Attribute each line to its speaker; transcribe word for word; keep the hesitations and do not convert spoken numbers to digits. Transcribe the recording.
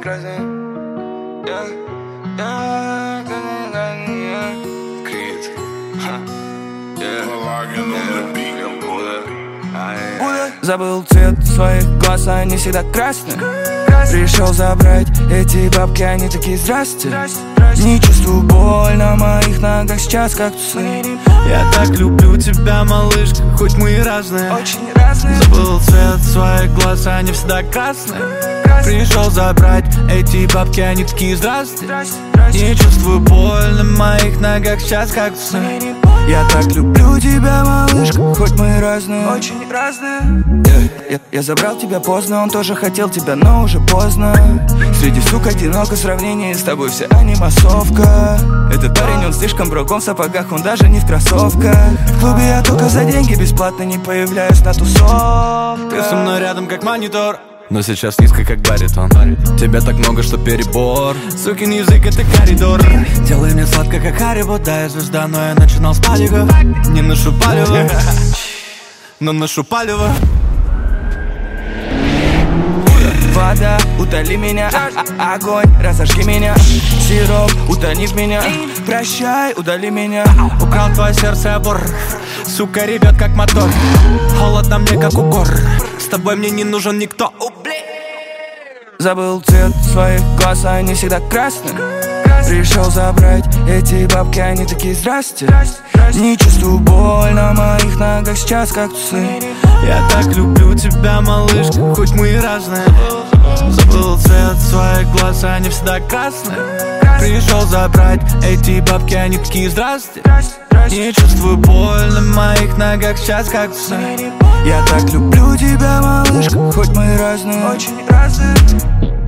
Speaker 1: красный. Yeah, yeah, yeah. Крит.
Speaker 2: Забыл цвет своих глаз, они всегда красные. Пришел забрать эти бабки, они такие здрасте. Не чувствую боль на моих ногах, сейчас как тусы.
Speaker 3: Я так люблю тебя, малышка, хоть мы и разные.
Speaker 2: Очень разные.
Speaker 3: Забыл цвет своих глаз, они всегда красные. Пришел забрать эти бабки, они такие здрасте. Не чувствую боль на моих ногах, сейчас как тусы.
Speaker 2: Я так люблю тебя, малышка, хоть мы и разные.
Speaker 1: Очень разные.
Speaker 2: yeah, я, я забрал тебя поздно, он тоже хотел тебя, но уже поздно. Среди сук одиноко, сравнение с тобой вся анимасовка. Этот парень, он слишком броком в сапогах, он даже не в кроссовках. В клубе я только за деньги, бесплатно не появляюсь на тусовках.
Speaker 3: Ты со мной рядом как монитор, но сейчас низко как баритон. Тебя так много, что перебор. Сукин язык — это коридор. Делай мне сладко, как Харибо. Да, я звезда, но я начинал с палева. Не ношу палево, но ношу палево.
Speaker 2: Вода, утоли меня, а -а огонь, разожги меня. Сироп, утони в меня. Прощай, удали меня.
Speaker 3: Украл твое сердце, обор. Сука, ребят, как мотор. Холодно мне, как укор. С тобой мне не нужен никто.
Speaker 2: Забыл цвет своих глаз, они всегда красные. Пришел забрать эти бабки, они такие здрасте. Не чувствую боль на моих ногах, сейчас как тусы.
Speaker 3: Я так люблю тебя, малышка, хоть мы и разные. Забыл цвет своих глаз, они всегда красные. Пришел забрать эти бабки, они такие здрасте. Не чувствую боль на моих ногах, сейчас как тусы.
Speaker 2: Я так люблю тебя, малышка, хоть мы и разные.
Speaker 1: Очень разные.